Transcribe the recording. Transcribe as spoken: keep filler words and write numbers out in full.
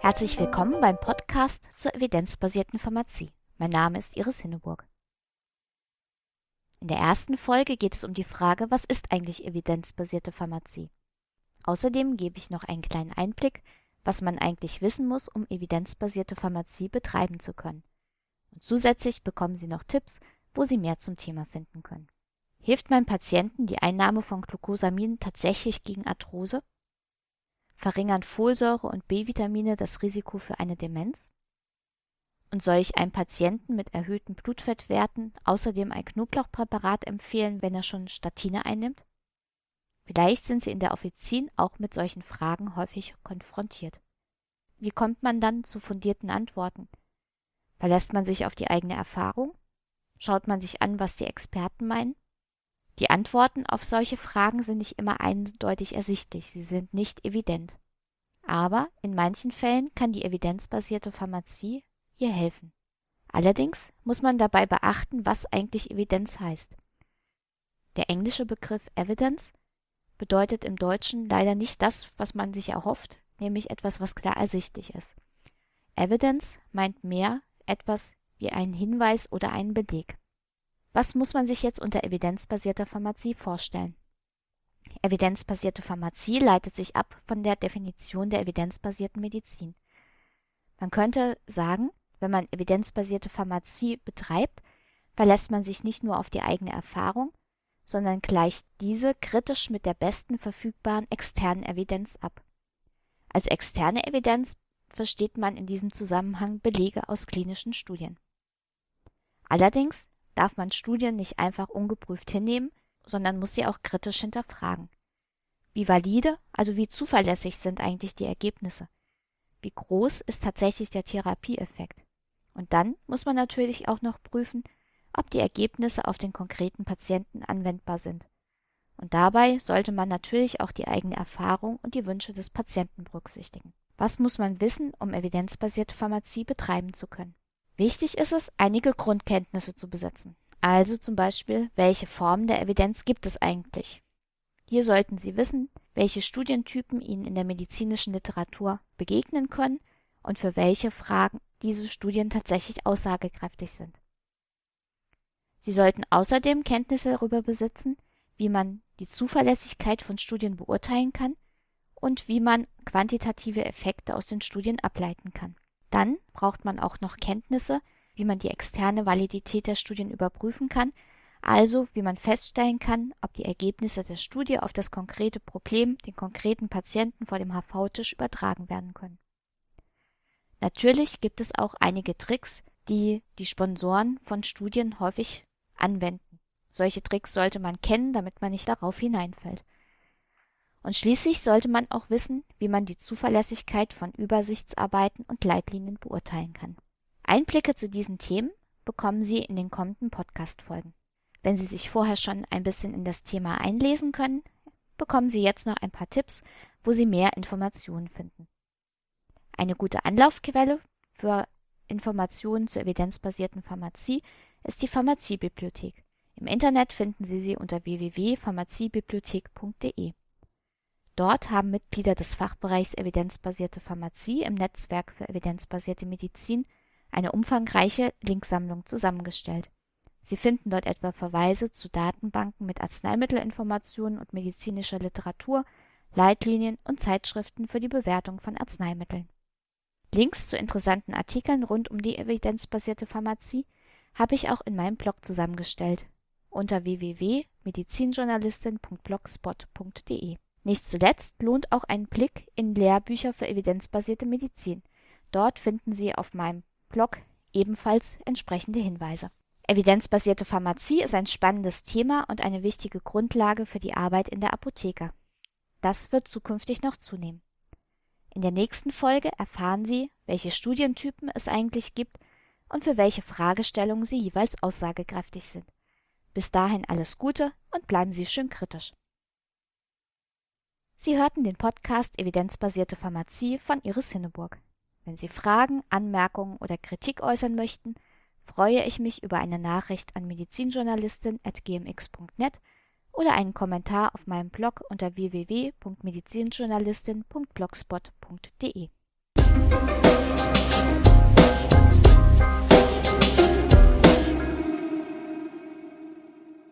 Herzlich willkommen beim Podcast zur evidenzbasierten Pharmazie. Mein Name ist Iris Hinneburg. In der ersten Folge geht es um die Frage, was ist eigentlich evidenzbasierte Pharmazie? Außerdem gebe ich noch einen kleinen Einblick, was man eigentlich wissen muss, um evidenzbasierte Pharmazie betreiben zu können. Und zusätzlich bekommen Sie noch Tipps, wo Sie mehr zum Thema finden können. Hilft meinem Patienten die Einnahme von Glucosamin tatsächlich gegen Arthrose? Verringern Folsäure und B-Vitamine das Risiko für eine Demenz? Und soll ich einem Patienten mit erhöhten Blutfettwerten außerdem ein Knoblauchpräparat empfehlen, wenn er schon Statine einnimmt? Vielleicht sind Sie in der Offizin auch mit solchen Fragen häufig konfrontiert. Wie kommt man dann zu fundierten Antworten? Verlässt man sich auf die eigene Erfahrung? Schaut man sich an, was die Experten meinen? Die Antworten auf solche Fragen sind nicht immer eindeutig ersichtlich, sie sind nicht evident. Aber in manchen Fällen kann die evidenzbasierte Pharmazie hier helfen. Allerdings muss man dabei beachten, was eigentlich Evidenz heißt. Der englische Begriff Evidence bedeutet im Deutschen leider nicht das, was man sich erhofft, nämlich etwas, was klar ersichtlich ist. Evidence meint mehr etwas wie einen Hinweis oder einen Beleg. Was muss man sich jetzt unter evidenzbasierter Pharmazie vorstellen? Evidenzbasierte Pharmazie leitet sich ab von der Definition der evidenzbasierten Medizin. Man könnte sagen, wenn man evidenzbasierte Pharmazie betreibt, verlässt man sich nicht nur auf die eigene Erfahrung, sondern gleicht diese kritisch mit der besten verfügbaren externen Evidenz ab. Als externe Evidenz versteht man in diesem Zusammenhang Belege aus klinischen Studien. Allerdings darf man Studien nicht einfach ungeprüft hinnehmen, sondern muss sie auch kritisch hinterfragen. Wie valide, also wie zuverlässig sind eigentlich die Ergebnisse? Wie groß ist tatsächlich der Therapieeffekt? Und dann muss man natürlich auch noch prüfen, ob die Ergebnisse auf den konkreten Patienten anwendbar sind. Und dabei sollte man natürlich auch die eigene Erfahrung und die Wünsche des Patienten berücksichtigen. Was muss man wissen, um evidenzbasierte Pharmazie betreiben zu können? Wichtig ist es, einige Grundkenntnisse zu besitzen. Also zum Beispiel, welche Formen der Evidenz gibt es eigentlich? Hier sollten Sie wissen, welche Studientypen Ihnen in der medizinischen Literatur begegnen können und für welche Fragen diese Studien tatsächlich aussagekräftig sind. Sie sollten außerdem Kenntnisse darüber besitzen, wie man die Zuverlässigkeit von Studien beurteilen kann und wie man quantitative Effekte aus den Studien ableiten kann. Dann braucht man auch noch Kenntnisse, wie man die externe Validität der Studien überprüfen kann, also wie man feststellen kann, ob die Ergebnisse der Studie auf das konkrete Problem, den konkreten Patienten vor dem H V-Tisch übertragen werden können. Natürlich gibt es auch einige Tricks, die die Sponsoren von Studien häufig anwenden. Solche Tricks sollte man kennen, damit man nicht darauf hineinfällt. Und schließlich sollte man auch wissen, wie man die Zuverlässigkeit von Übersichtsarbeiten und Leitlinien beurteilen kann. Einblicke zu diesen Themen bekommen Sie in den kommenden Podcast-Folgen. Wenn Sie sich vorher schon ein bisschen in das Thema einlesen können, bekommen Sie jetzt noch ein paar Tipps, wo Sie mehr Informationen finden. Eine gute Anlaufquelle für Informationen zur evidenzbasierten Pharmazie ist die Pharmaziebibliothek. Im Internet finden Sie sie unter w w w punkt pharmaziebibliothek punkt d e. Dort haben Mitglieder des Fachbereichs Evidenzbasierte Pharmazie im Netzwerk für evidenzbasierte Medizin eine umfangreiche Linksammlung zusammengestellt. Sie finden dort etwa Verweise zu Datenbanken mit Arzneimittelinformationen und medizinischer Literatur, Leitlinien und Zeitschriften für die Bewertung von Arzneimitteln. Links zu interessanten Artikeln rund um die evidenzbasierte Pharmazie habe ich auch in meinem Blog zusammengestellt unter w w w punkt medizinjournalistin punkt blogspot punkt d e. Nicht zuletzt lohnt auch ein Blick in Lehrbücher für evidenzbasierte Medizin. Dort finden Sie auf meinem Blog ebenfalls entsprechende Hinweise. Evidenzbasierte Pharmazie ist ein spannendes Thema und eine wichtige Grundlage für die Arbeit in der Apotheke. Das wird zukünftig noch zunehmen. In der nächsten Folge erfahren Sie, welche Studientypen es eigentlich gibt und für welche Fragestellungen sie jeweils aussagekräftig sind. Bis dahin alles Gute und bleiben Sie schön kritisch. Sie hörten den Podcast Evidenzbasierte Pharmazie von Iris Hinneburg. Wenn Sie Fragen, Anmerkungen oder Kritik äußern möchten, freue ich mich über eine Nachricht an medizinjournalistin at g m x punkt net oder einen Kommentar auf meinem Blog unter w w w punkt medizinjournalistin punkt blogspot punkt d e.